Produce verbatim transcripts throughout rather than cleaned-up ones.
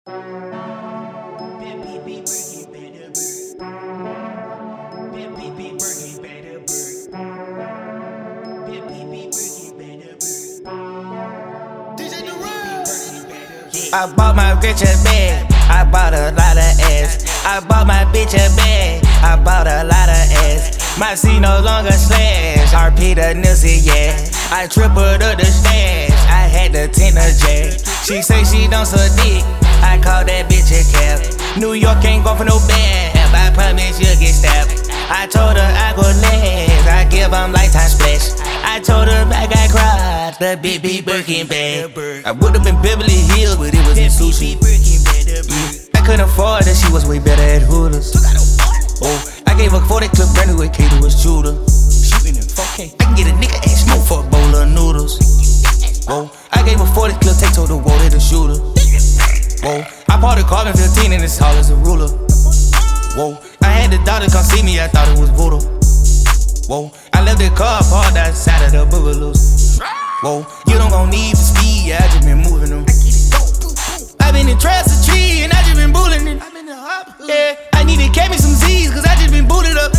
I bought my bitch a bag, I bought a lot of ass. I bought my bitch a bag, I bought a lot of ass. My C no longer slash, R P the Nipsey, yeah. I tripled up the stash, I had the tenner jack. She say she don't suck dick, I call that bitch a cap. New York ain't going for no bad, I promise you'll get stabbed. I told her I go last, I give them lifetime splash. I told her I got crowd, the big big Birkin bag. I would've been Beverly Hills, but it was in sushi. Yeah. I couldn't afford that, she was way better at Hooters. Oh, I gave her forty clip brand new with Kato was shooter. Shooting in four K, I can get a nigga ass smoke for a bowl of noodles. Whoa, I gave her forty clip, take to the wall, hit a shooter. Whoa, I bought a carbon fifteen and it's tall as a ruler. Whoa, I had the daughter come see me, I thought it was voodoo. Whoa, I left the car parked outside of the Boogaloos. Whoa, you don't gon' need the speed, yeah, I just been moving them. I been in traps of tree and I just been bulling it. Yeah, I need to catch me some Z's cause I just been booted up.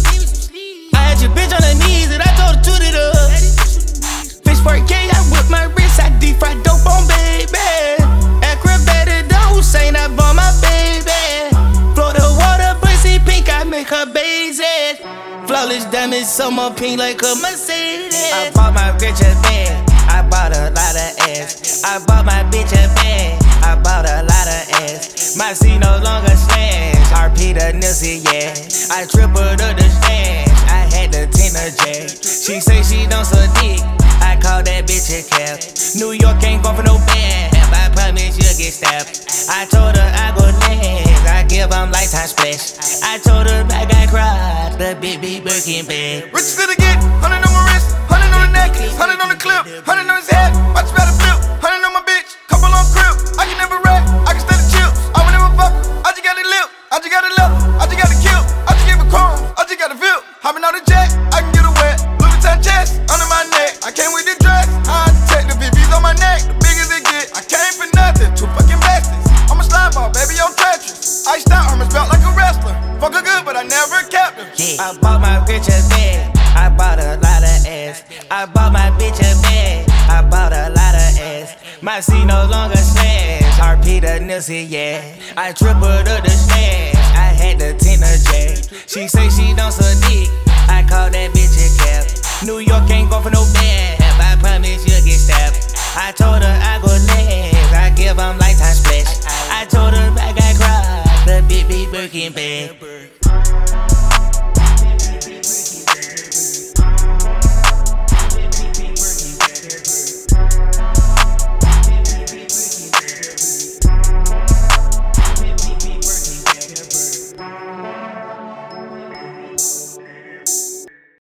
I had your bitch on her knees and I told her to toot it up. Fish for a K, I whip my wrist, I deep fried dope on baby. Acrobatic don't say I bought my baby. Florida water, pussy pink, I make her basic. Flawless diamonds, summer pink like a Mercedes. I bought my bitch a bag, I bought a lot of ass. I bought my bitch a bag, I bought a lot of ass. My C no longer slash, R P the Nipsey, yeah. I tripled up the stash, I had the tenner jack. She say she don't suck dick, I call that bitch a cap. New York ain't going for no bad, I promise you'll get stabbed. I told her I go last, I give them lifetime splash. I told her I got crowd, the big big Birkin bag. Rich to the get, hundred on my wrist, hundred on the neck, hundred on the clip, hundred on his head. Watch better flip, hundred on my bitch, couple on crib. I can never rap, I can stand the chips. I would never fuck, I just got a lip, I just got a lip, I just got a kill, I just gave a chrome, I just got a vip. Hopping on the jet, I can get a wet. Louis Vuitton chest under my neck, I can't wait to dress. I take the B Bs on my neck, the big as it get. I came for nothing, two fucking bastards. I'm a slime ball, baby, on Tetris. Iced out, Hermes belt like a wrestler. Fuck her good, but I never kept her. Yeah. I bought my bitch a bag, I bought a lot of ass. I bought my bitch a bag, I bought a lot of ass. My C no longer slash, R P the Nipsey, yeah. I tripled up the stash, I had the tenner jack. She say she don't suck dick, I call that bitch a cap. New York ain't going for no bad, I promise you'll get stabbed. I told her I go last, I give them lifetime splash. I told her I got crowd, the big big Birkin bag.